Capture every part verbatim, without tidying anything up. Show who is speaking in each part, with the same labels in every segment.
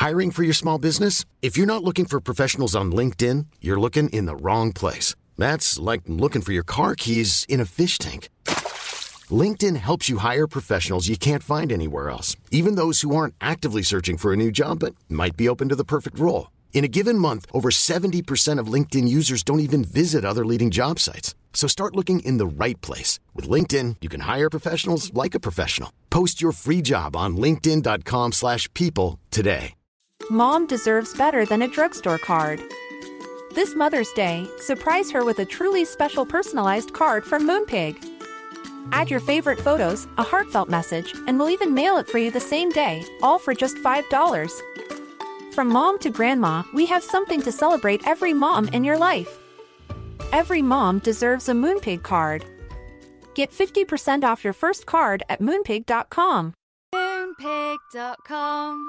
Speaker 1: Hiring for your small business? If you're not looking for professionals on LinkedIn, you're looking in the wrong place. That's like looking for your car keys in a fish tank. LinkedIn helps you hire professionals you can't find anywhere else, even those who aren't actively searching for a new job but might be open to the perfect role. In a given month, over seventy percent of LinkedIn users don't even visit other leading job sites. So start looking in the right place. With LinkedIn, you can hire professionals like a professional. Post your free job on linkedin dot com slash people today.
Speaker 2: Mom deserves better than a drugstore card. This Mother's Day, surprise her with a truly special personalized card from Moonpig. Add your favorite photos, a heartfelt message, and we'll even mail it for you the same day, all for just five dollars. From mom to grandma, we have something to celebrate every mom in your life. Every mom deserves a Moonpig card. Get fifty percent off your first card at moonpig dot com.
Speaker 3: moonpig dot com.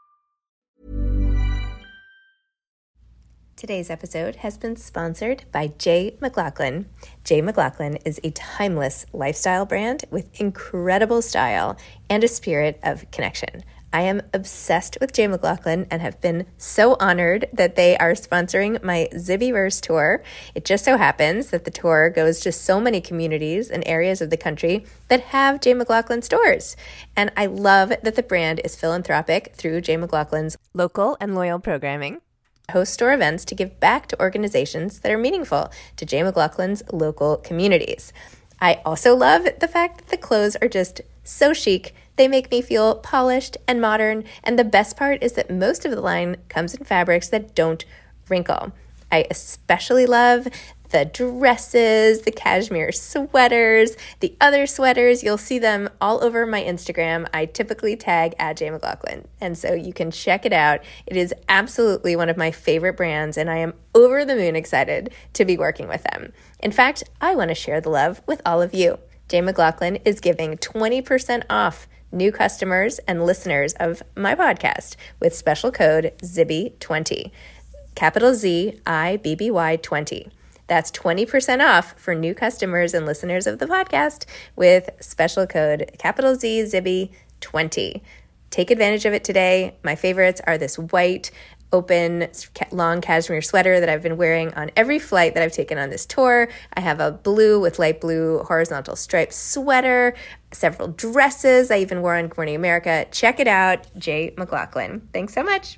Speaker 4: Today's episode has been sponsored by J. McLaughlin. J. McLaughlin is a timeless lifestyle brand with incredible style and a spirit of connection. I am obsessed with J. McLaughlin and have been so honored that they are sponsoring my Zibbyverse tour. It just so happens that the tour goes to so many communities and areas of the country that have J. McLaughlin stores. And I love that the brand is philanthropic through J. McLaughlin's local and loyal programming. Host store events to give back to organizations that are meaningful to J. McLaughlin's local communities. I also love the fact that the clothes are just so chic. They make me feel polished and modern, and the best part is that most of the line comes in fabrics that don't wrinkle. I especially love the dresses, the cashmere sweaters, the other sweaters. You'll see them all over my Instagram. I typically tag at J. McLaughlin, and so you can check it out. It is absolutely one of my favorite brands, and I am over the moon excited to be working with them. In fact, I want to share the love with all of you. J. McLaughlin is giving twenty percent off new customers and listeners of my podcast with special code Zibby twenty, capital Z I B B Y twenty. That's twenty percent off for new customers and listeners of the podcast with special code capital Z Zibby twenty. Take advantage of it today. My favorites are this white, open, long cashmere sweater that I've been wearing on every flight that I've taken on this tour. I have a blue with light blue horizontal striped sweater, several dresses I even wore on Good Morning America. Check it out, J. McLaughlin. Thanks so much.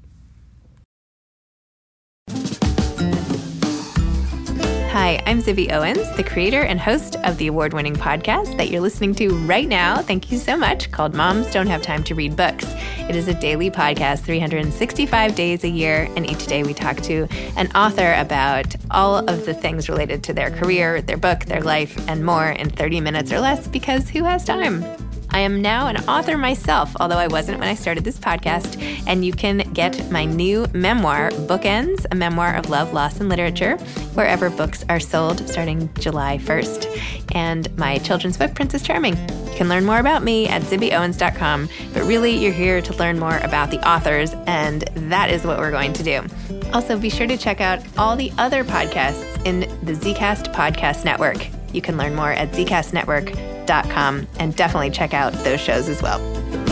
Speaker 4: Hi, I'm Zibby Owens, the creator and host of the award-winning podcast that you're listening to right now. Thank you so much, called Moms Don't Have Time to Read Books. It is a daily podcast, three hundred sixty-five days a year, and each day we talk to an author about all of the things related to their career, their book, their life, and more in thirty minutes or less, because who has time? I am now an author myself, although I wasn't when I started this podcast, and you can get my new memoir, Bookends, a memoir of love, loss, and literature, wherever books are sold starting July first. And my children's book, Princess Charming. You can learn more about me at zibby owens dot com, but really you're here to learn more about the authors, and that is what we're going to do. Also, be sure to check out all the other podcasts in the Zcast Podcast Network. You can learn more at zcast network dot com and definitely check out those shows as well.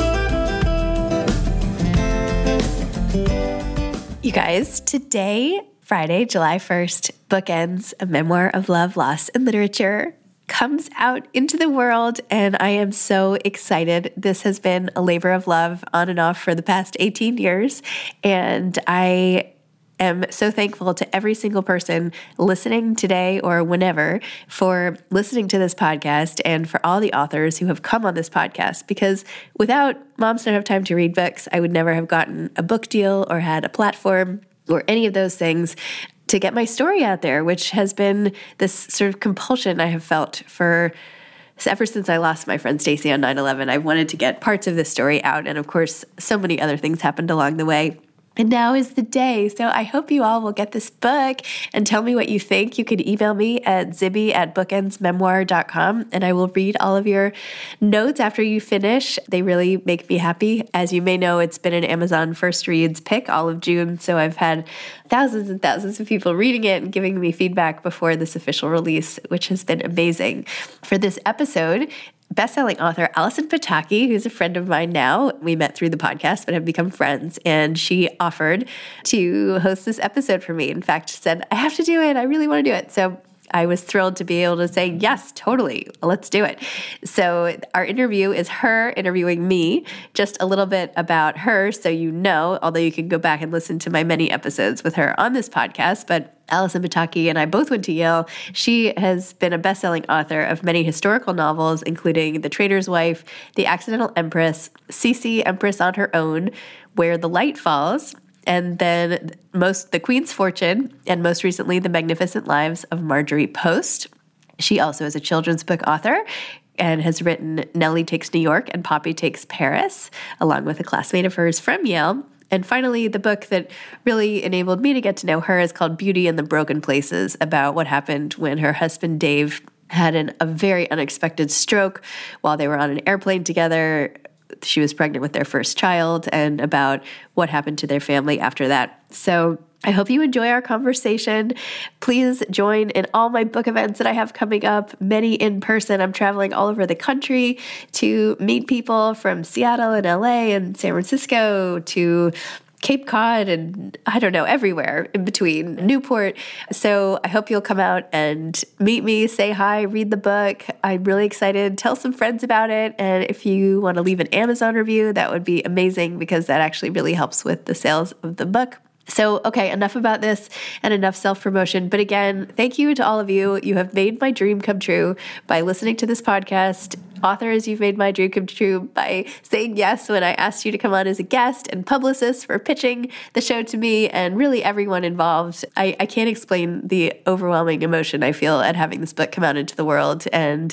Speaker 4: You guys, today, Friday, July first, Bookends, a memoir of love, loss, and literature, comes out into the world, and I am so excited. This has been a labor of love on and off for the past eighteen years, and I am so thankful to every single person listening today or whenever for listening to this podcast, and for all the authors who have come on this podcast, because without Moms Don't Have Time to Read Books, I would never have gotten a book deal or had a platform or any of those things to get my story out there, which has been this sort of compulsion I have felt for ever since I lost my friend Stacy on nine eleven. I wanted to get parts of this story out, and of course, so many other things happened along the way. And now is the day. So I hope you all will get this book and tell me what you think. You could email me at zibby at bookends memoir dot com, and I will read all of your notes after you finish. They really make me happy. As you may know, it's been an Amazon First Reads pick all of June, so I've had thousands and thousands of people reading it and giving me feedback before this official release, which has been amazing. For this episode,
Speaker 5: bestselling author Allison Pataki, who's a friend of mine now. We met through the podcast, but have become friends. And she offered to host this episode for me. In fact, said, I have to do it. I really want to do it. So I was thrilled to be able to say, yes, totally, let's do it. So our interview is her interviewing me, just a little bit about her so you know, although you can go back and listen to my many episodes with her on this podcast, but Allison Pataki and I both went to Yale. She has been a best-selling author of many historical novels, including The Trader's Wife, The Accidental Empress, Cece, Empress on Her Own, Where the Light Falls, and then most The Queen's Fortune, and most recently, The Magnificent Lives of Marjorie Post. She also is a children's book author and has written Nellie Takes New York and Poppy Takes Paris, along with a classmate of hers from Yale. And finally, the book that really enabled me to get to know her is called Beauty in the Broken Places, about what happened when her husband, Dave, had an, a very unexpected stroke while they were on an airplane together. She was pregnant with their first child, and about what happened to their family after that. So I hope you enjoy our conversation. Please join in all my book events that I have coming up, many in person. I'm traveling all over the country to meet people from Seattle and L A and San Francisco to Cape Cod and I don't know, everywhere in between, Newport. So I hope you'll come out and meet me, say hi, read the book. I'm really excited. Tell some friends about it. And if you want to leave an Amazon review, that would be amazing because that actually really helps with the sales of the book. So, okay, enough about this and enough self-promotion. But again, thank you to all of you. You have made my dream come true by listening to this podcast. Authors, you've made my dream come true by saying yes when I asked you to come on as a guest, and publicists for pitching the show to me, and really everyone involved. I, I can't explain the overwhelming emotion I feel at having this book come out into the world. And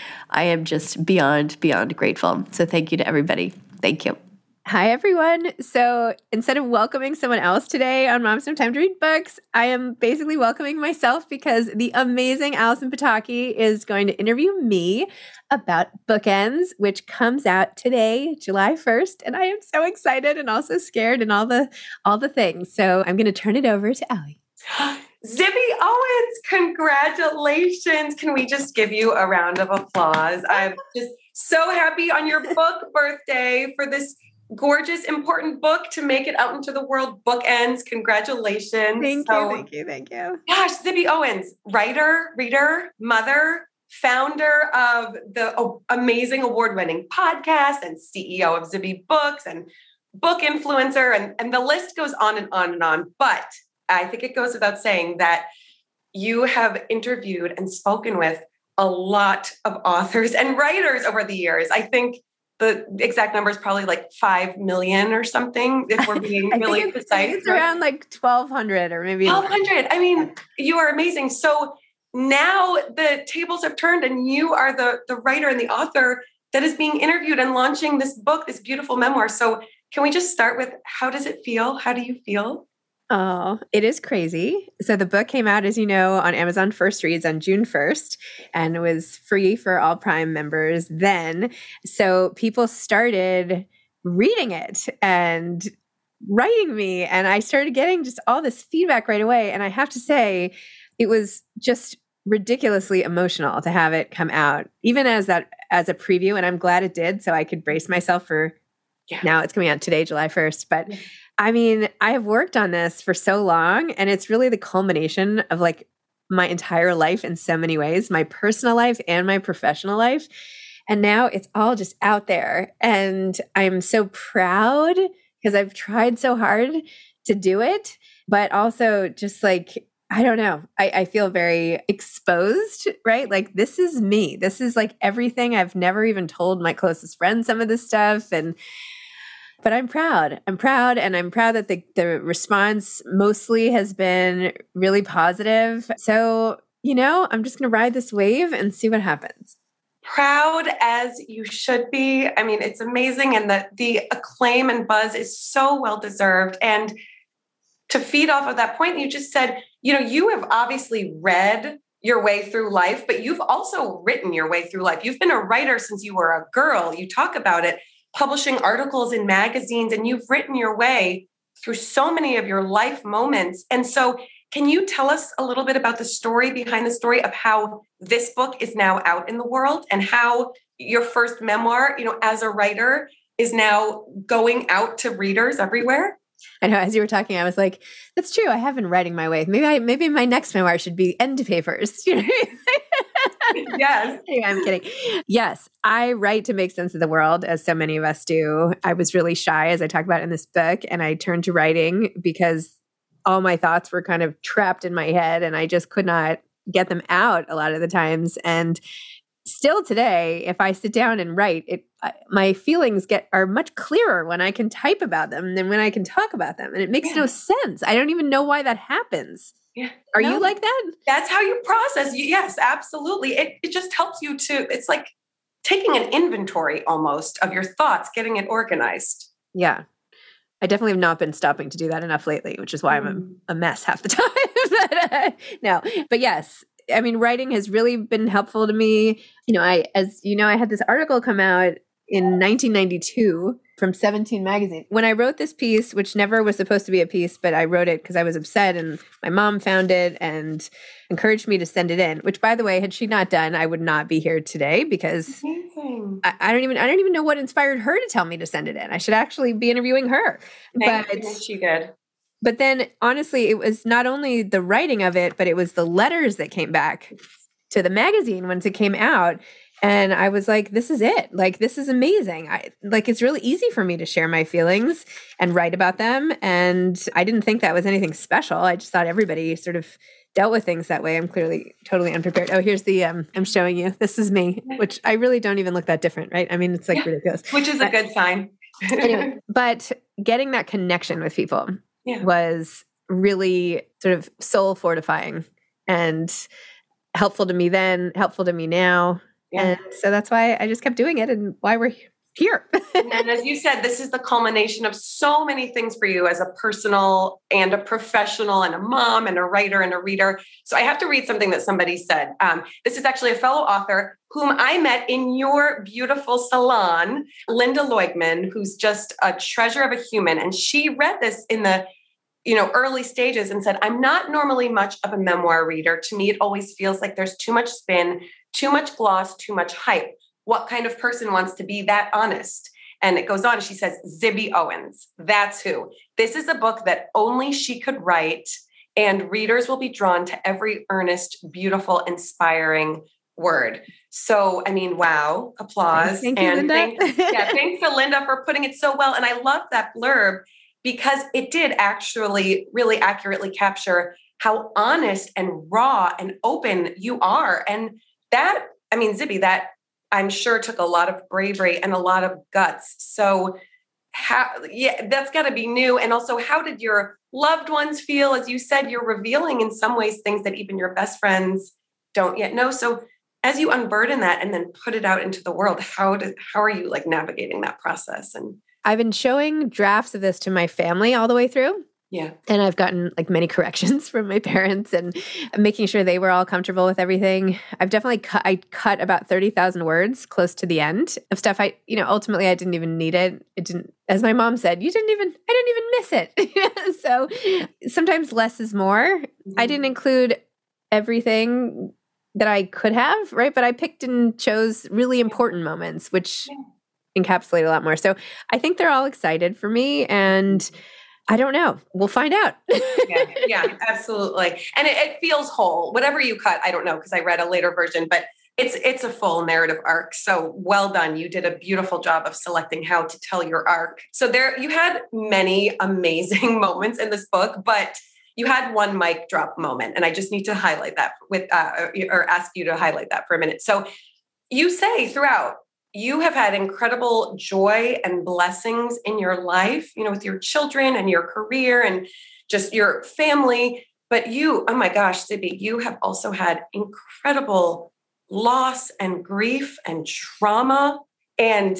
Speaker 5: I am just beyond, beyond grateful. So thank you to everybody. Thank you.
Speaker 4: Hi, everyone. So instead of welcoming someone else today on Moms No Time to Read Books, I am basically welcoming myself because the amazing Allison Pataki is going to interview me about Bookends, which comes out today, July first. And I am so excited and also scared and all the all the things. So I'm going to turn it over to Allie.
Speaker 6: Zibby Owens, congratulations. Can we just give you a round of applause? I'm just so happy on your book birthday for this gorgeous, important book to make it out into the world. Bookends. Congratulations.
Speaker 4: Thank so, you. Thank you. Thank you.
Speaker 6: Gosh, Zibby Owens, writer, reader, mother, founder of the oh, amazing award-winning podcast and C E O of Zibby Books and book influencer. And, and the list goes on and on and on. But I think it goes without saying that you have interviewed and spoken with a lot of authors and writers over the years. I think the exact number is probably like five million or something, if we're being really
Speaker 4: it's,
Speaker 6: precise.
Speaker 4: It's around like twelve hundred or maybe
Speaker 6: twelve hundred. I mean, you are amazing. So now the tables have turned and you are the, the writer and the author that is being interviewed and launching this book, this beautiful memoir. So can we just start with, how does it feel? How do you feel?
Speaker 4: Oh, it is crazy. So the book came out, as you know, on Amazon First Reads on June first, and it was free for all Prime members then. So people started reading it and writing me, and I started getting just all this feedback right away. And I have to say, it was just ridiculously emotional to have it come out, even as that as a preview. And I'm glad it did, so I could brace myself for yeah. Now it's coming out today, July first. But yeah. I mean, I have worked on this for so long, and it's really the culmination of like my entire life in so many ways, my personal life and my professional life. And now it's all just out there. And I'm so proud because I've tried so hard to do it, but also just like, I don't know, I, I feel very exposed, right? Like this is me. This is like everything. I've never even told my closest friends some of this stuff. And But I'm proud. I'm proud. And I'm proud that the, the response mostly has been really positive. So, you know, I'm just going to ride this wave and see what happens.
Speaker 6: Proud as you should be. I mean, it's amazing. And the, the acclaim and buzz is so well-deserved. And to feed off of that point, you just said, you know, you have obviously read your way through life, but you've also written your way through life. You've been a writer since you were a girl. You talk about it, publishing articles in magazines, and you've written your way through so many of your life moments. And so can you tell us a little bit about the story behind the story of how this book is now out in the world and how your first memoir, you know, as a writer is now going out to readers everywhere.
Speaker 5: I know. As you were talking, I was like, "That's true. I have been writing my way. Maybe I, maybe my next memoir should be end papers." You know?
Speaker 6: Yes.
Speaker 5: Anyway, I'm kidding. Yes, I write to make sense of the world, as so many of us do. I was really shy, as I talk about in this book, and I turned to writing because all my thoughts were kind of trapped in my head, and I just could not get them out a lot of the times. And still today, if I sit down and write, it I, my feelings get are much clearer when I can type about them than when I can talk about them. And it makes yeah. no sense. I don't even know why that happens.
Speaker 6: Yeah.
Speaker 5: Are
Speaker 6: no,
Speaker 5: you like that?
Speaker 6: That's how you process. Yes, absolutely. It it just helps you to, it's like taking an inventory almost of your thoughts, getting it organized.
Speaker 5: Yeah. I definitely have not been stopping to do that enough lately, which is why mm. I'm a, a mess half the time. but, uh, no, but yes, I mean, writing has really been helpful to me. You know, I, as you know, I had this article come out in nineteen ninety-two from seventeen magazine. When I wrote this piece, which never was supposed to be a piece, but I wrote it because I was upset and my mom found it and encouraged me to send it in, which by the way, had she not done, I would not be here today because I, I don't even, I don't even know what inspired her to tell me to send it in. I should actually be interviewing her.
Speaker 6: Thank
Speaker 5: but
Speaker 6: you. She did.
Speaker 5: But then honestly, it was not only the writing of it, but it was the letters that came back to the magazine once it came out. And I was like, this is it. Like, this is amazing. I like, it's really easy for me to share my feelings and write about them. And I didn't think that was anything special. I just thought everybody sort of dealt with things that way. I'm clearly totally unprepared. Oh, here's the, um, I'm showing you, this is me, which I really don't even look that different, right? I mean, it's like yeah, ridiculous.
Speaker 6: Which is a but, good sign.
Speaker 5: Anyway, but getting that connection with people yeah. was really sort of soul fortifying and helpful to me then, helpful to me now. Yeah. And so that's why I just kept doing it and why we're here.
Speaker 6: And as you said, this is the culmination of so many things for you as a personal and a professional and a mom and a writer and a reader. So I have to read something that somebody said. Um, this is actually a fellow author whom I met in your beautiful salon, Linda Leugman, who's just a treasure of a human. And she read this in the you know, early stages and said, I'm not normally much of a memoir reader. To me, it always feels like there's too much spin, too much gloss, too much hype. What kind of person wants to be that honest? And it goes on. She says, Zibby Owens, that's who. This is a book that only she could write, and readers will be drawn to every earnest, beautiful, inspiring word. So, I mean, wow, applause.
Speaker 5: Thank you,
Speaker 6: and
Speaker 5: Linda.
Speaker 6: thanks, yeah, thanks to Linda for putting it so well. And I love that blurb, because it did actually really accurately capture how honest and raw and open you are. And that, I mean, Zibby, that I'm sure took a lot of bravery and a lot of guts. So how, yeah, that's got to be new. And also, how did your loved ones feel? As you said, you're revealing in some ways things that even your best friends don't yet know. So as you unburden that and then put it out into the world, how did, how are you like navigating that process? And
Speaker 5: I've been showing drafts of this to my family all the way through.
Speaker 6: Yeah.
Speaker 5: And I've gotten like many corrections from my parents and making sure they were all comfortable with everything. I've definitely cut, I cut about thirty thousand words close to the end of stuff. I, you know, ultimately I didn't even need it. It didn't, as my mom said, you didn't even, I didn't even miss it. So sometimes less is more. Mm-hmm. I didn't include everything that I could have, right? But I picked and chose really important moments, which yeah. encapsulate a lot more. So I think they're all excited for me, and I don't know. We'll find out.
Speaker 6: yeah, yeah, absolutely. And it, it feels whole. Whatever you cut, I don't know, because I read a later version, but it's it's a full narrative arc. So well done. You did a beautiful job of selecting how to tell your arc. So there, you had many amazing moments in this book, but you had one mic drop moment, and I just need to highlight that with uh, or ask you to highlight that for a minute. So you say throughout, you have had incredible joy and blessings in your life, you know, with your children and your career and just your family. But you, oh my gosh, Zibby, you have also had incredible loss and grief and trauma. And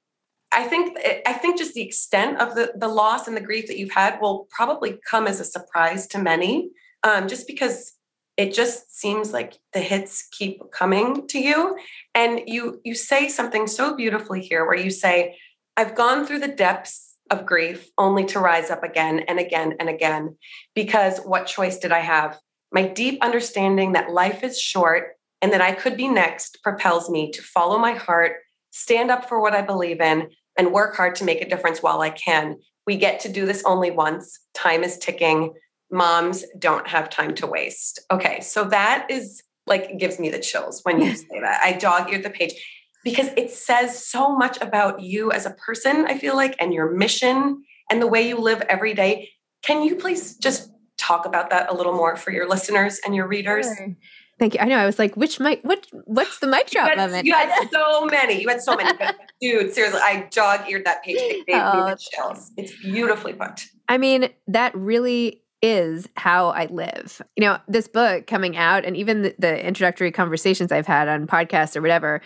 Speaker 6: I think, I think just the extent of the, the loss and the grief that you've had will probably come as a surprise to many, um, just because it just seems like the hits keep coming to you. And you you say something so beautifully here where you say, I've gone through the depths of grief only to rise up again and again and again, because what choice did I have? My deep understanding that life is short and that I could be next propels me to follow my heart stand up for what I believe in, and work hard to make a difference while I can. We get to do this only once. Time is ticking. Moms don't have time to waste. Okay, so that is like, gives me the chills when you say that. I dog-eared the page because it says so much about you as a person, I feel like, and your mission and the way you live every day. Can you please just talk about that a little more for your listeners and your readers?
Speaker 5: Sure. Thank you. I know. I was like, which mic, what, what's the mic drop
Speaker 6: you had,
Speaker 5: moment?
Speaker 6: You had so many. You had so many. But dude, seriously, I dog-eared that page. It gave oh, me the chills. It's beautifully put.
Speaker 5: I mean, that really is how I live. You know, this book coming out and even the, the introductory conversations I've had on podcasts or whatever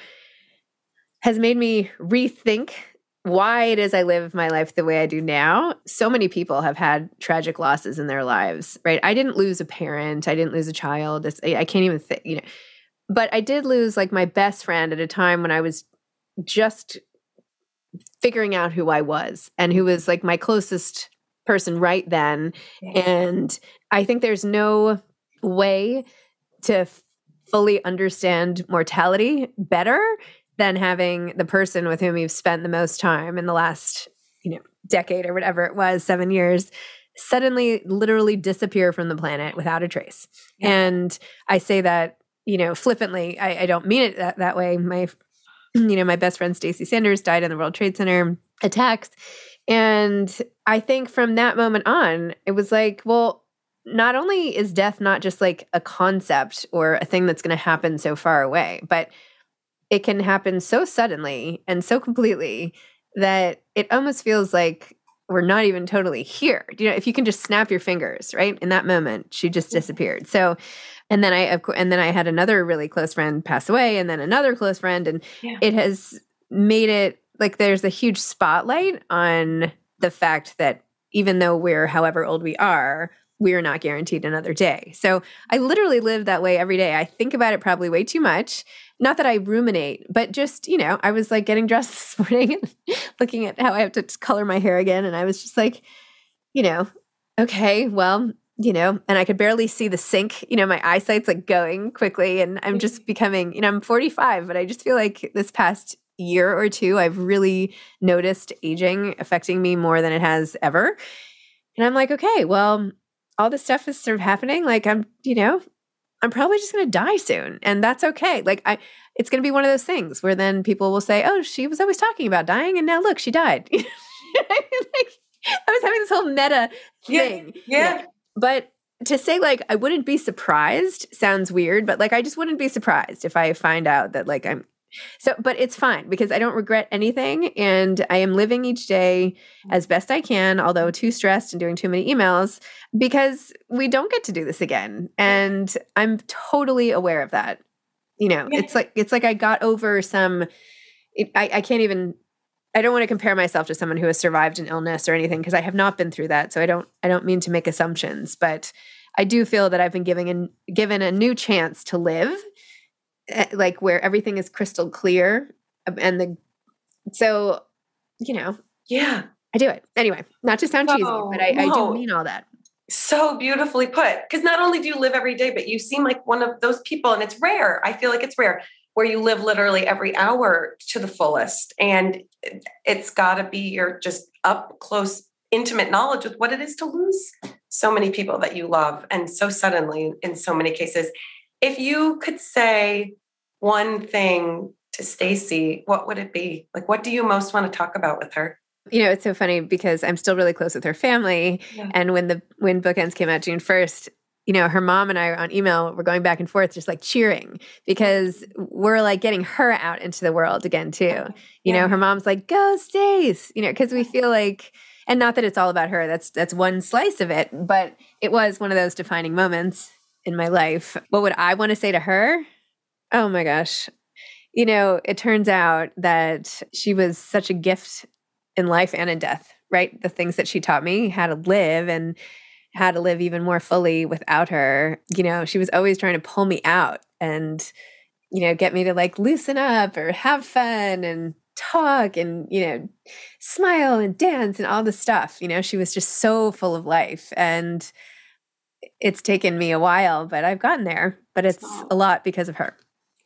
Speaker 5: has made me rethink why it is I live my life the way I do now. So many people have had tragic losses in their lives, right? I didn't lose a parent. I didn't lose a child. It's, I can't even think, you know, but I did lose like my best friend at a time when I was just figuring out who I was and who was like my closest person right then. Yeah. And I think there's no way to f- fully understand mortality better than having the person with whom you've spent the most time in the last, you know, decade or whatever it was, seven years, suddenly literally disappear from the planet without a trace. Yeah. And I say that, you know, flippantly. I, I don't mean it that, that way. My, you know, my best friend Stacey Sanders died in the World Trade Center attacks. And I think from that moment on, it was like, well, not only is death not just like a concept or a thing that's going to happen so far away, but it can happen so suddenly and so completely that it almost feels like we're not even totally here. You know, if you can just snap your fingers, right? In that moment, she just disappeared. So, and then I, of course, and then I had another really close friend pass away, and then another close friend, and yeah. It has made it like there's a huge spotlight on the fact that even though we're however old we are, we're not guaranteed another day. So I literally live that way every day. I think about it probably way too much. Not that I ruminate, but just, you know, I was like getting dressed this morning and looking at how I have to color my hair again. And I was just like, you know, okay, well, you know, and I could barely see the sink. You know, my eyesight's like going quickly and I'm just becoming, you know, I'm forty-five, but I just feel like this past year or two, I've really noticed aging affecting me more than it has ever. And I'm like, okay, well, all this stuff is sort of happening. Like I'm, you know, I'm probably just going to die soon. And that's okay. Like I, it's going to be one of those things where then people will say, oh, she was always talking about dying. And now look, she died. like, I was having this whole meta thing.
Speaker 6: Yeah. yeah.
Speaker 5: yeah. But to say like, I wouldn't be surprised sounds weird, but like, I just wouldn't be surprised if I find out that like I'm, so, but it's fine because I don't regret anything. And I am living each day as best I can, although too stressed and doing too many emails because we don't get to do this again. And I'm totally aware of that. You know, yeah. it's like, it's like I got over some, it, I, I can't even, I don't want to compare myself to someone who has survived an illness or anything because I have not been through that. So I don't, I don't mean to make assumptions, but I do feel that I've been giving an, given a new chance to live. Like where everything is crystal clear and the, so, you know,
Speaker 6: yeah,
Speaker 5: I do it anyway, not to sound no, cheesy, but I, no. I do mean all that.
Speaker 6: So beautifully put. Because not only do you live every day, but you seem like one of those people, and it's rare. I feel like it's rare where you live literally every hour to the fullest. And it's gotta be your just up close, intimate knowledge with what it is to lose so many people that you love. And so suddenly in so many cases. If you could say one thing to Stacey, what would it be? Like, what do you most want to talk about with her?
Speaker 5: You know, it's so funny because I'm still really close with her family. Yeah. And when the when Bookends came out June first, you know, her mom and I on email were going back and forth, just like cheering because we're like getting her out into the world again too. You yeah. know, her mom's like, "Go, Stace!" You know, because we feel like, and not that it's all about her. That's that's one slice of it, but it was one of those defining moments in my life. What would I want to say to her? Oh my gosh. You know, it turns out that she was such a gift in life and in death, right? The things that she taught me how to live and how to live even more fully without her. You know, she was always trying to pull me out and, you know, get me to like loosen up or have fun and talk and, you know, smile and dance and all the stuff. You know, she was just so full of life. And it's taken me a while, but I've gotten there. But it's a lot because of her.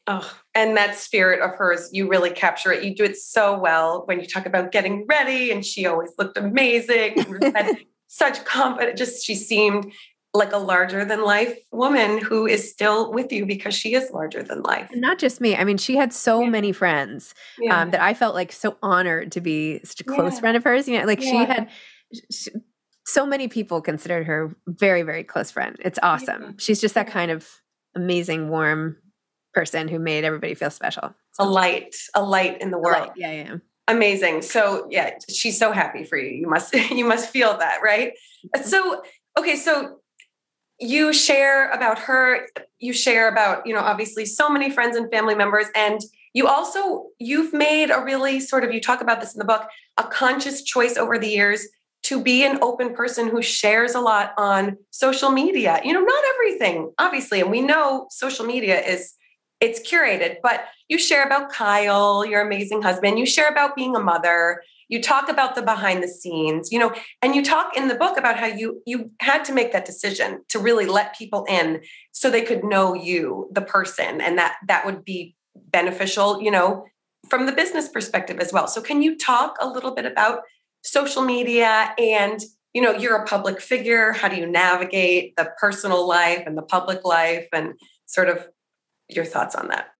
Speaker 6: Oh, and that spirit of hers, you really capture it. You do it so well when you talk about getting ready, and she always looked amazing and had such confidence. Just she seemed like a larger than life woman who is still with you because she is larger than life.
Speaker 5: And not just me. I mean, she had so yeah. many friends yeah. um, that I felt like so honored to be such a close yeah. friend of hers. You know, like yeah. she had she, so many people considered her very, very close friend. It's awesome. Yeah. She's just that kind of amazing, warm person who made everybody feel special.
Speaker 6: A light, a light in the world.
Speaker 5: Yeah, yeah.
Speaker 6: Amazing. So yeah, she's so happy for you. You must, you must feel that, right? Mm-hmm. So, okay. So you share about her, you share about, you know, obviously so many friends and family members. And you also, you've made a really sort of, you talk about this in the book, a conscious choice over the years to be an open person who shares a lot on social media. You know, not everything, obviously. And we know social media is, it's curated, but you share about Kyle, your amazing husband. You share about being a mother. You talk about the behind the scenes, you know, and you talk in the book about how you, you had to make that decision to really let people in so they could know you, the person, and that that would be beneficial, you know, from the business perspective as well. So can you talk a little bit about social media and, you know, you're a public figure. How do you navigate the personal life and the public life and sort of your thoughts on that?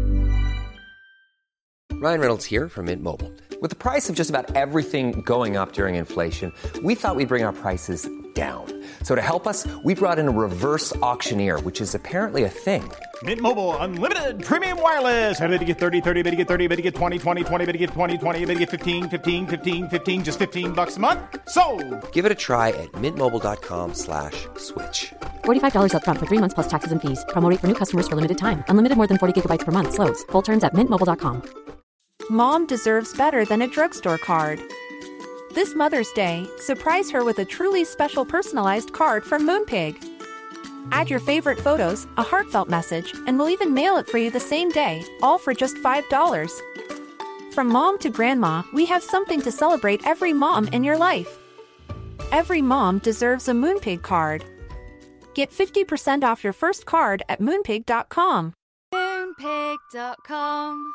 Speaker 7: Ryan Reynolds here from Mint Mobile. With the price of just about everything going up during inflation, we thought we'd bring our prices down. So to help us, we brought in a reverse auctioneer, which is apparently a thing.
Speaker 8: Mint Mobile Unlimited Premium Wireless. How to get thirty, thirty, how to get thirty, how to get twenty, twenty, twenty, how to get twenty, twenty, how to get fifteen, fifteen, fifteen, fifteen, just fifteen bucks a month? Sold!
Speaker 7: Give it a try at mintmobile.com slash switch.
Speaker 9: forty-five dollars up front for three months plus taxes and fees. Promo rate for new customers for limited time. Unlimited more than forty gigabytes per month. Slows full terms at mint mobile dot com.
Speaker 2: Mom deserves better than a drugstore card. This Mother's Day, surprise her with a truly special personalized card from Moonpig. Add your favorite photos, a heartfelt message, and we'll even mail it for you the same day, all for just five dollars. From mom to grandma, we have something to celebrate every mom in your life. Every mom deserves a Moonpig card. Get fifty percent off your first card at moonpig dot com.
Speaker 3: moonpig dot com.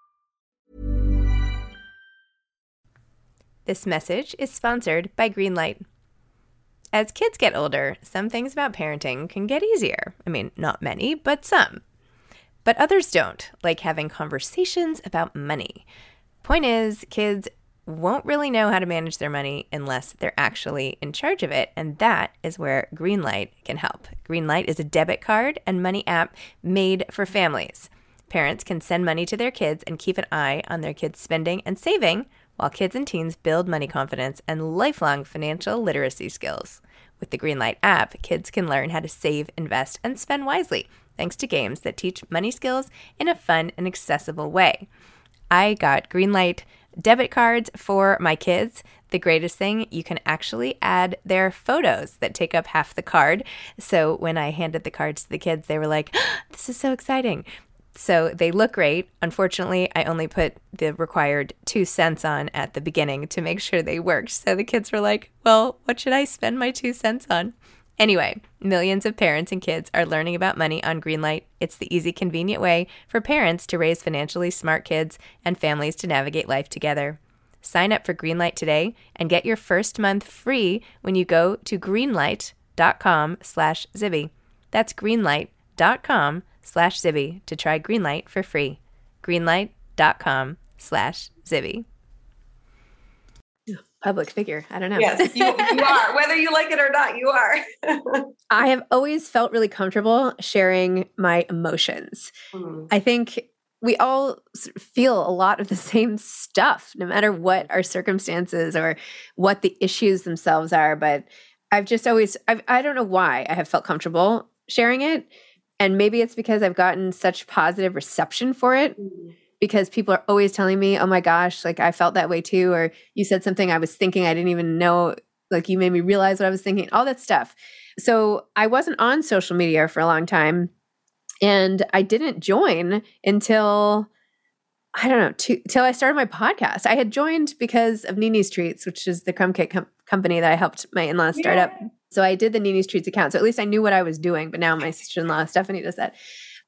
Speaker 4: This message is sponsored by Greenlight. As kids get older, some things about parenting can get easier. I mean, not many, but some. But others don't, like having conversations about money. Point is, kids won't really know how to manage their money unless they're actually in charge of it, and that is where Greenlight can help. Greenlight is a debit card and money app made for families. Parents can send money to their kids and keep an eye on their kids' spending and saving, while kids and teens build money confidence and lifelong financial literacy skills. With the Greenlight app, kids can learn how to save, invest, and spend wisely, thanks to games that teach money skills in a fun and accessible way. I got Greenlight debit cards for my kids. The greatest thing, you can actually add their photos that take up half the card. So when I handed the cards to the kids, they were like, oh, this is so exciting. So they look great. Unfortunately, I only put the required two cents on at the beginning to make sure they worked. So the kids were like, well, what should I spend my two cents on? Anyway, millions of parents and kids are learning about money on Greenlight. It's the easy, convenient way for parents to raise financially smart kids and families to navigate life together. Sign up for Greenlight today and get your first month free when you go to greenlight.com slash Zibby. That's greenlight.com slash Zibby to try Greenlight for free. Greenlight.com slash Zibby. Public figure. I don't know.
Speaker 6: Yes, you, you are. Whether you like it or not, you are.
Speaker 4: I have always felt really comfortable sharing my emotions. Mm. I think we all feel a lot of the same stuff, no matter what our circumstances or what the issues themselves are. But I've just always, I've, I don't know why I have felt comfortable sharing it. And maybe it's because I've gotten such positive reception for it, mm. because people are always telling me, oh my gosh, like I felt that way too. Or you said something I was thinking I didn't even know, like you made me realize what I was thinking, all that stuff. So I wasn't on social media for a long time. And I didn't join until, I don't know, to, until I started my podcast. I had joined because of Nini's Treats, which is the crumb cake com- company that I helped my in-laws start yeah. up. So I did the Nini's Treats account. So at least I knew what I was doing. But now my sister-in-law, Stephanie, does that.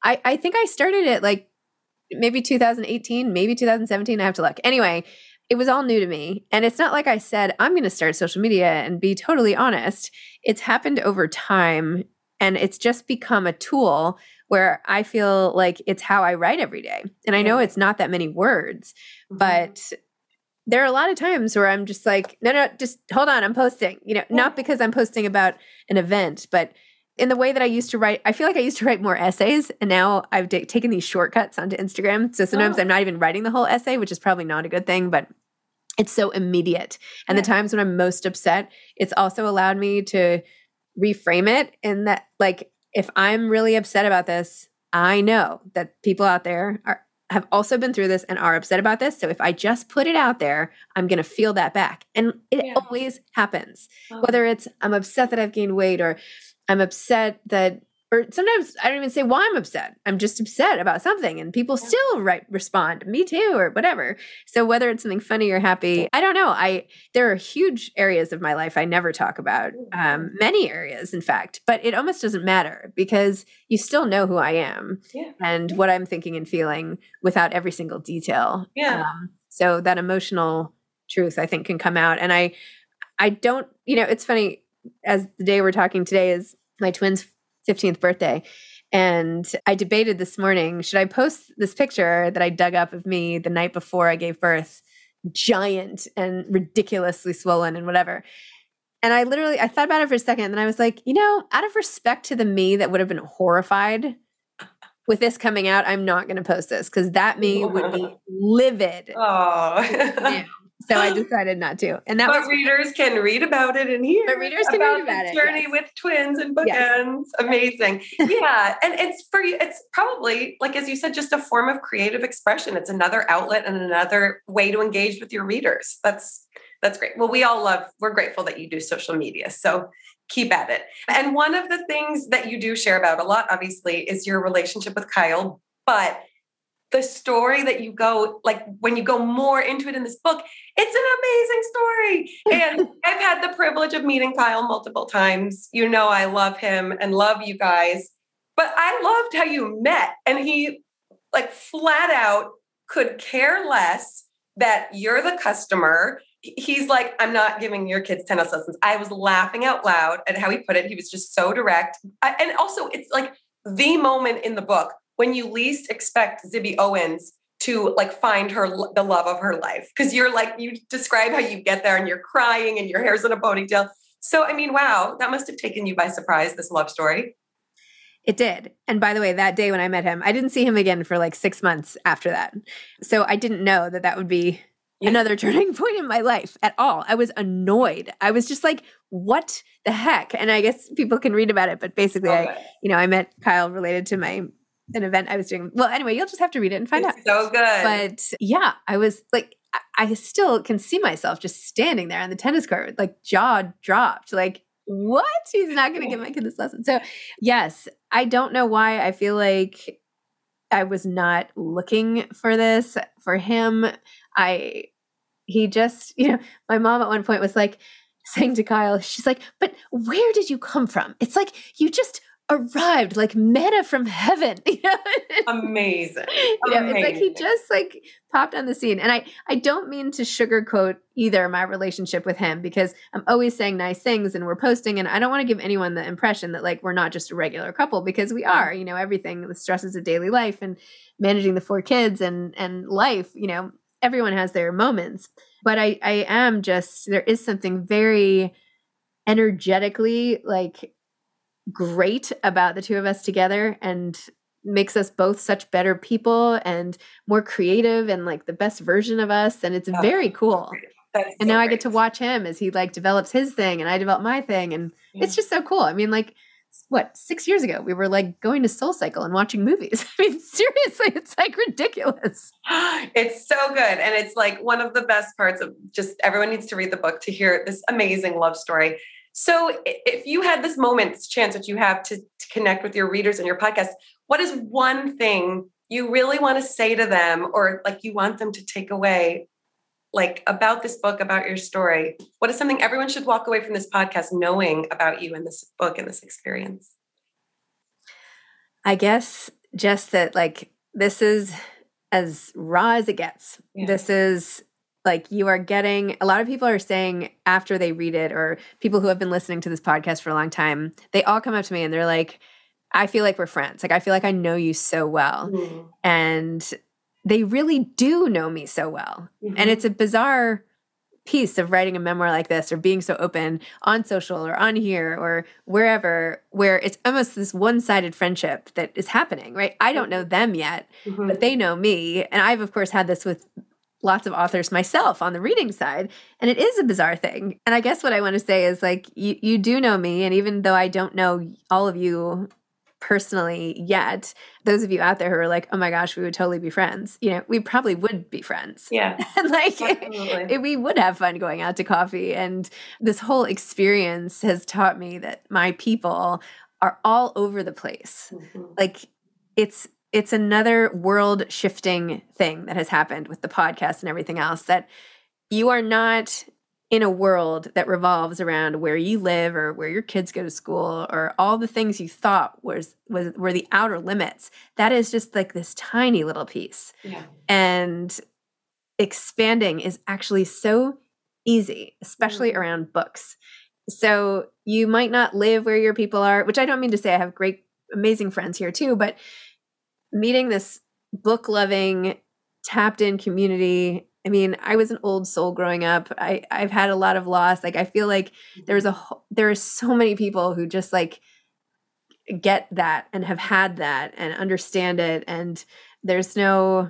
Speaker 5: I, I think I started it like maybe two thousand eighteen, maybe two thousand seventeen. I have to look. Anyway, it was all new to me. And it's not like I said, I'm going to start social media and be totally honest. It's happened over time. And it's just become a tool where I feel like it's how I write every day. And I know it's not that many words, mm-hmm. but there are a lot of times where I'm just like, no, no, just hold on. I'm posting, you know, not because I'm posting about an event, but in the way that I used to write, I feel like I used to write more essays, and now I've d- taken these shortcuts onto Instagram. So sometimes oh. I'm not even writing the whole essay, which is probably not a good thing, but it's so immediate. And yeah. the times when I'm most upset, it's also allowed me to reframe it in that, like, if I'm really upset about this, I know that people out there are have also been through this and are upset about this. So if I just put it out there, I'm going to feel that back. And it yeah. always happens, oh. whether it's I'm upset that I've gained weight, or I'm upset that, or sometimes I don't even say why I'm upset. I'm just upset about something, and people yeah. still right, respond, me too, or whatever. So whether it's something funny or happy, I don't know. I, there are huge areas of my life I never talk about, um, many areas, in fact, but it almost doesn't matter because you still know who I am yeah. and what I'm thinking and feeling without every single detail.
Speaker 6: Yeah.
Speaker 5: Um, so that emotional truth, I think, can come out. And I, I don't, you know, it's funny, as the day we're talking today is my twins' fifteenth birthday. And I debated this morning, should I post this picture that I dug up of me the night before I gave birth, giant and ridiculously swollen and whatever. And I literally, I thought about it for a second, and I was like, you know, out of respect to the me that would have been horrified with this coming out, I'm not going to post this, because that me would be livid.
Speaker 6: Oh.
Speaker 5: Yeah. So I decided not to. And that
Speaker 6: but
Speaker 5: was
Speaker 6: readers can read about it in here.
Speaker 5: But readers can
Speaker 6: about
Speaker 5: read about
Speaker 6: the
Speaker 5: it.
Speaker 6: Journey
Speaker 5: yes.
Speaker 6: with twins and bookends.
Speaker 5: Yes.
Speaker 6: Amazing. Yeah. And it's for you, it's probably, like, as you said, just a form of creative expression. It's another outlet and another way to engage with your readers. That's, that's great. Well, we all love, we're grateful that you do social media. So keep at it. And one of the things that you do share about a lot, obviously, is your relationship with Kyle. But the story that you go, like when you go more into it in this book, it's an amazing story. And I've had the privilege of meeting Kyle multiple times. You know, I love him and love you guys, but I loved how you met. And he, like, flat out could care less that you're the customer. He's like, I'm not giving your kids tennis lessons. I was laughing out loud at how he put it. He was just so direct. I, and also, it's like the moment in the book when you least expect Zibby Owens to, like, find her, the love of her life. Cause you're like, you describe how you get there and you're crying and your hair's in a ponytail. So, I mean, wow, that must've taken you by surprise, this love story.
Speaker 5: It did. And by the way, that day when I met him, I didn't see him again for like six months after that. So I didn't know that that would be yeah. another turning point in my life at all. I was annoyed. I was just like, what the heck? And I guess people can read about it, but basically okay. I, you know, I met Kyle related to my an event I was doing. Well, anyway, you'll just have to read it and find
Speaker 6: it's
Speaker 5: out.
Speaker 6: So good.
Speaker 5: But yeah, I was like, I, I still can see myself just standing there on the tennis court, like jaw dropped, like, what? He's not going to give my kid this lesson. So yes, I don't know why I feel like I was not looking for this for him. I, he just, you know, my mom at one point was like saying to Kyle, she's like, but where did you come from? It's like, you just arrived like manna from heaven. You know?
Speaker 6: Amazing.
Speaker 5: You know, it's like he just like popped on the scene. And I, I don't mean to sugarcoat either my relationship with him, because I'm always saying nice things and we're posting, and I don't want to give anyone the impression that like we're not just a regular couple, because we are, you know, everything, the stresses of daily life and managing the four kids and and life, you know, everyone has their moments. But I, I am just, there is something very energetically like great about the two of us together, and makes us both such better people and more creative and like the best version of us. And it's oh, very cool.
Speaker 6: So
Speaker 5: and now
Speaker 6: great.
Speaker 5: I get to watch him as he like develops his thing and I develop my thing. And yeah. it's just so cool. I mean, like, what, six years ago, we were like going to Soul Cycle and watching movies. I mean, seriously, it's like ridiculous.
Speaker 6: It's so good. And it's like one of the best parts of just, everyone needs to read the book to hear this amazing love story. So if you had this moment, this chance that you have to, to connect with your readers and your podcast, what is one thing you really want to say to them, or like you want them to take away, like about this book, about your story? What is something everyone should walk away from this podcast knowing about you and this book and this experience?
Speaker 5: I guess just that like this is as raw as it gets.
Speaker 6: Yeah.
Speaker 5: This is like you are getting, a lot of people are saying after they read it, or people who have been listening to this podcast for a long time, they all come up to me and they're like, I feel like we're friends. Like, I feel like I know you so well.
Speaker 6: Mm.
Speaker 5: And they really do know me so well.
Speaker 6: Mm-hmm.
Speaker 5: And it's a bizarre piece of writing a memoir like this, or being so open on social or on here or wherever, where it's almost this one-sided friendship that is happening, right? I don't know them yet,
Speaker 6: Mm-hmm.
Speaker 5: but they know me. And I've, of course, had this with lots of authors myself on the reading side. And it is a bizarre thing. And I guess what I want to say is like, you, you do know me. And even though I don't know all of you personally yet, those of you out there who are like, oh my gosh, we would totally be friends. You know, we probably would be friends.
Speaker 6: Yeah.
Speaker 5: And like,
Speaker 6: Absolutely.
Speaker 5: we would have fun going out to coffee. And this whole experience has taught me that my people are all over the place.
Speaker 6: Mm-hmm.
Speaker 5: Like it's, it's another world shifting thing that has happened with the podcast and everything else, that you are not in a world that revolves around where you live or where your kids go to school or all the things you thought was, was were the outer limits. That is just like this tiny little piece.
Speaker 6: Yeah.
Speaker 5: And expanding is actually so easy, especially
Speaker 6: Mm-hmm.
Speaker 5: around books. So you might not live where your people are, which I don't mean to say I have great, amazing friends here too, but meeting this book loving, tapped in community. I mean, I was an old soul growing up. I, I've had a lot of loss. Like, I feel like there's a, wh- there are so many people who just like get that and have had that and understand it. And there's no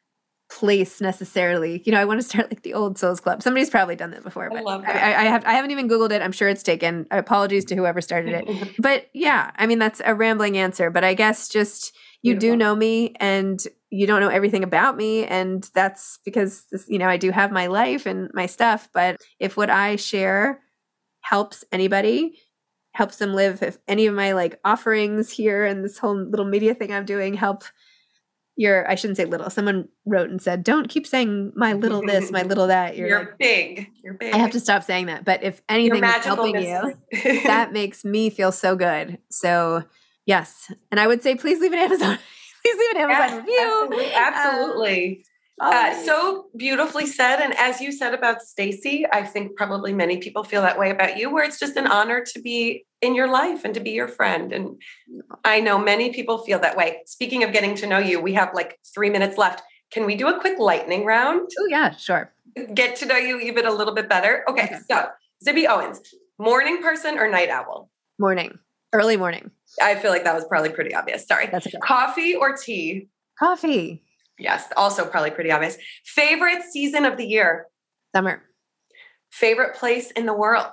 Speaker 5: place necessarily, you know, I want to start like the Old Souls Club. Somebody's probably done that before,
Speaker 6: I
Speaker 5: but
Speaker 6: love that.
Speaker 5: I, I have, I haven't even Googled it. I'm sure it's taken. Apologies to whoever started it. But yeah, I mean, that's a rambling answer, but I guess just, you do
Speaker 6: Beautiful.
Speaker 5: know me and you don't know everything about me. And that's because, this, you know, I do have my life and my stuff. But if what I share helps anybody, helps them live, if any of my like offerings here and this whole little media thing I'm doing help your, I shouldn't say little, someone wrote and said, don't keep saying my little this, my little that. You're,
Speaker 6: You're
Speaker 5: like,
Speaker 6: big. You're big.
Speaker 5: I have to stop saying that. But if anything is helping you, that makes me feel so good. So yes. And I would say, please leave an Amazon. Please leave an Amazon
Speaker 6: Yes,
Speaker 5: review.
Speaker 6: Absolutely. absolutely.
Speaker 5: Um,
Speaker 6: Uh, so beautifully said. And as you said about Stacy, I think probably many people feel that way about you, where it's just an honor to be in your life and to be your friend. And I know many people feel that way. Speaking of getting to know you, we have like three minutes left. Can we do a quick lightning round?
Speaker 5: oh yeah, sure.
Speaker 6: Get to know you even a little bit better. Okay,
Speaker 5: Okay.
Speaker 6: so Zibby Owens, morning person or night owl?
Speaker 5: Morning, early morning.
Speaker 6: I feel like that was probably pretty obvious. Sorry.
Speaker 5: That's okay.
Speaker 6: Coffee or tea?
Speaker 5: Coffee,
Speaker 6: Yes, also probably pretty obvious. Favorite season of the year?
Speaker 5: summer.
Speaker 6: Favorite place in the world?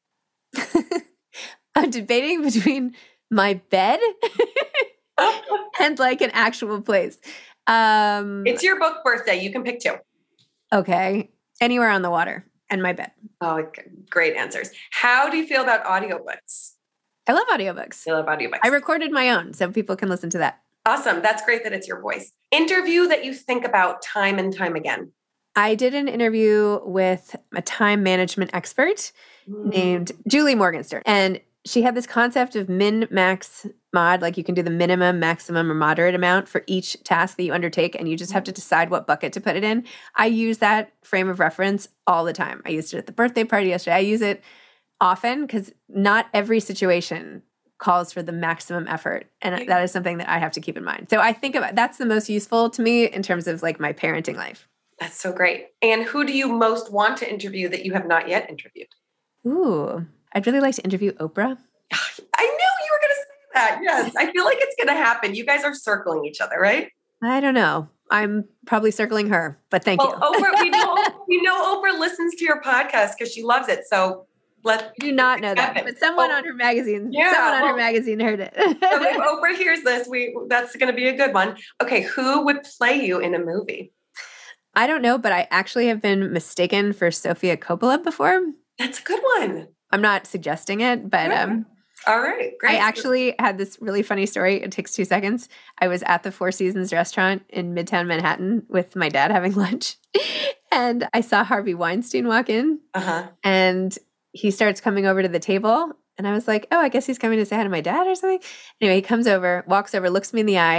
Speaker 5: I'm debating between my bed and like an actual place. Um,
Speaker 6: It's your book birthday. You can pick two.
Speaker 5: okay. Anywhere on the water and my bed.
Speaker 6: Oh, g- great answers. How do you feel about audiobooks?
Speaker 5: I love audiobooks.
Speaker 6: I love audiobooks.
Speaker 5: I recorded my own, so people can listen to that.
Speaker 6: Awesome. That's great that it's your voice. Interview that you think about time and time again.
Speaker 5: I did an interview with a time management expert named Julie Morgenstern. And she had this concept of min, max, mod, like you can do the minimum, maximum, or moderate amount for each task that you undertake, and you just have to decide what bucket to put it in. I use that frame of reference all the time. I used it at the birthday party yesterday. I use it often because not every situation calls for the maximum effort. And that is something that I have to keep in mind. So I think about that's the most useful to me in terms of like my parenting life.
Speaker 6: That's so great. And who do you most want to interview that you have not yet interviewed?
Speaker 5: Ooh, I'd really like to interview Oprah.
Speaker 6: I knew you were going to say that. Yes. I feel like it's going to happen. You guys are circling each other, right?
Speaker 5: I don't know. I'm probably circling her, but thank
Speaker 6: Well,
Speaker 5: you.
Speaker 6: Oprah, we know, we know Oprah listens to your podcast because she loves it. So let
Speaker 5: I do not know that, but someone
Speaker 6: Oh,
Speaker 5: on her magazine,
Speaker 6: yeah,
Speaker 5: someone on
Speaker 6: well-
Speaker 5: her magazine heard it.
Speaker 6: So if Oprah hears this, we that's going to be a good one. Okay, who would play you in a movie?
Speaker 5: I don't know, but I actually have been mistaken for Sofia Coppola before.
Speaker 6: That's a good one.
Speaker 5: I'm not suggesting it, but
Speaker 6: Yeah.
Speaker 5: um,
Speaker 6: All right, great.
Speaker 5: I actually had this really funny story. It takes two seconds. I was at the Four Seasons restaurant in Midtown Manhattan with my dad having lunch, and I saw Harvey Weinstein walk in,
Speaker 6: Uh-huh.
Speaker 5: and he starts coming over to the table. And I was like, oh, I guess he's coming to say hi to my dad or something. Anyway, he comes over, walks over, looks me in the eye,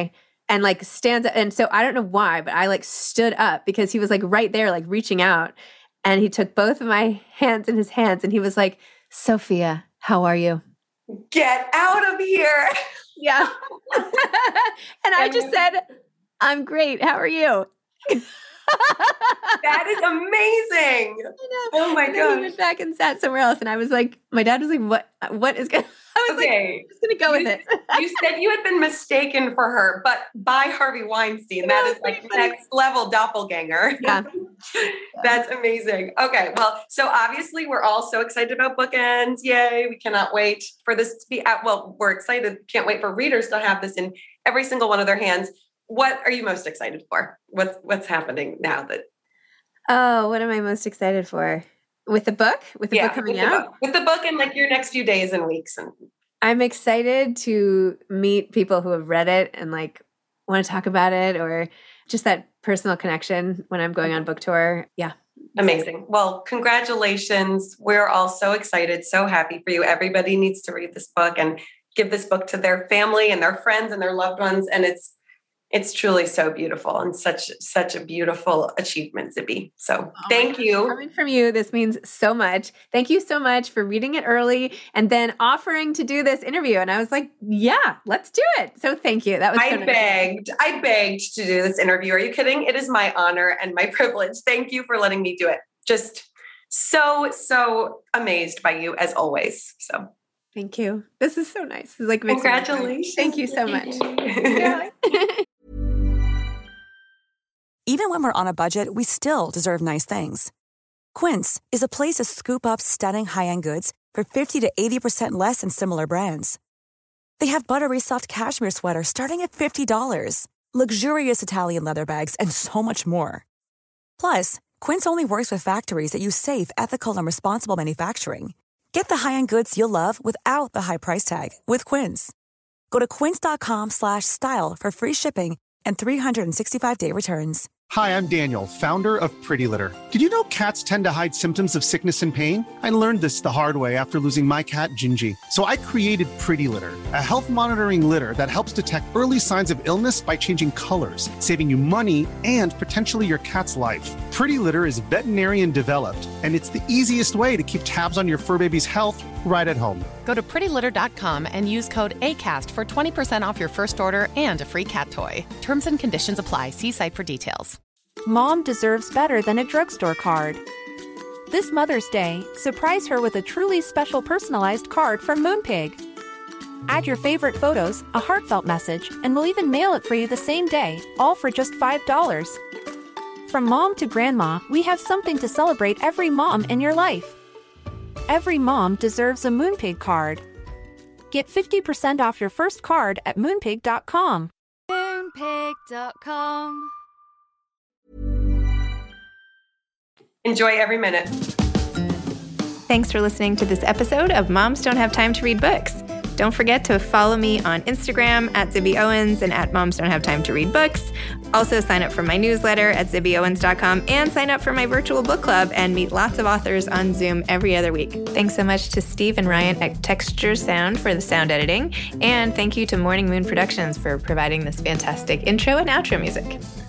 Speaker 5: and like stands up. And so I don't know why, but I like stood up because he was like right there, like reaching out. And he took both of my hands in his hands and he was like, Sophia, how are you?
Speaker 6: Get out of here.
Speaker 5: Yeah. And I just said, I'm great. How are you?
Speaker 6: That is amazing. Oh my god!
Speaker 5: He went back and sat somewhere else, and I was like, my dad was like, "What? What is going?" I was
Speaker 6: okay.
Speaker 5: like, "I'm just gonna go
Speaker 6: you,
Speaker 5: with it."
Speaker 6: You said you had been mistaken for her, but by Harvey Weinstein. That is like next level doppelganger.
Speaker 5: Yeah.
Speaker 6: That's amazing. Okay, well, so obviously we're all so excited about Bookends. Yay! We cannot wait for this to be out. Well, we're excited. Can't wait for readers to have this in every single one of their hands. What are you most excited for? What's what's happening now that?
Speaker 5: Oh, what am I most excited for? With the book? With the
Speaker 6: yeah,
Speaker 5: book coming
Speaker 6: with
Speaker 5: out?
Speaker 6: Book. With the book in like your next few days and weeks. And
Speaker 5: I'm excited to meet people who have read it and like want to talk about it, or just that personal connection when I'm going on book tour. Yeah.
Speaker 6: Amazing. Well, congratulations. We're all so excited, so happy for you. Everybody needs to read this book and give this book to their family and their friends and their loved ones. And it's It's truly so beautiful and such such a beautiful achievement to be. So
Speaker 5: oh
Speaker 6: thank you.
Speaker 5: Coming from you, this means so much. Thank you so much for reading it early and then offering to do this interview. And I was like, yeah, let's do it. So thank you. That was so
Speaker 6: I
Speaker 5: nice.
Speaker 6: begged. I begged to do this interview. Are you kidding? It is my honor and my privilege. Thank you for letting me do it. Just so, so amazed by you as always. So
Speaker 5: thank you. This is so nice. It's like
Speaker 6: congratulations.
Speaker 5: Thank you so much.
Speaker 10: Even when we're on a budget, we still deserve nice things. Quince is a place to scoop up stunning high-end goods for fifty to eighty percent less than similar brands. They have buttery soft cashmere sweaters starting at fifty dollars, luxurious Italian leather bags, and so much more. Plus, Quince only works with factories that use safe, ethical, and responsible manufacturing. Get the high-end goods you'll love without the high price tag with Quince. Go to quince.com slash style for free shipping and three sixty-five day returns.
Speaker 8: Hi, I'm Daniel, founder of Pretty Litter. Did you know cats tend to hide symptoms of sickness and pain? I learned this the hard way after losing my cat, Gingy. So I created Pretty Litter, a health monitoring litter that helps detect early signs of illness by changing colors, saving you money and potentially your cat's life. Pretty Litter is veterinarian developed, and it's the easiest way to keep tabs on your fur baby's health right at home.
Speaker 11: Go to pretty litter dot com and use code ACAST for twenty percent off your first order and a free cat toy. Terms and conditions apply. See site for details.
Speaker 2: Mom deserves better than a drugstore card. This Mother's Day, surprise her with a truly special personalized card from Moonpig. Add your favorite photos, a heartfelt message, and we'll even mail it for you the same day, all for just five dollars. From mom to grandma, we have something to celebrate every mom in your life. Every mom deserves a Moonpig card. Get fifty percent off your first card at moonpig dot com.
Speaker 3: moonpig dot com.
Speaker 6: Enjoy every minute.
Speaker 4: Thanks for listening to this episode of Moms Don't Have Time to Read Books. Don't forget to follow me on Instagram at Zibby Owens and at Moms Don't Have Time to Read Books. Also sign up for my newsletter at zibby owens dot com and sign up for my virtual book club and meet lots of authors on Zoom every other week. Thanks so much to Steve and Ryan at Texture Sound for the sound editing. And thank you to Morning Moon Productions for providing this fantastic intro and outro music.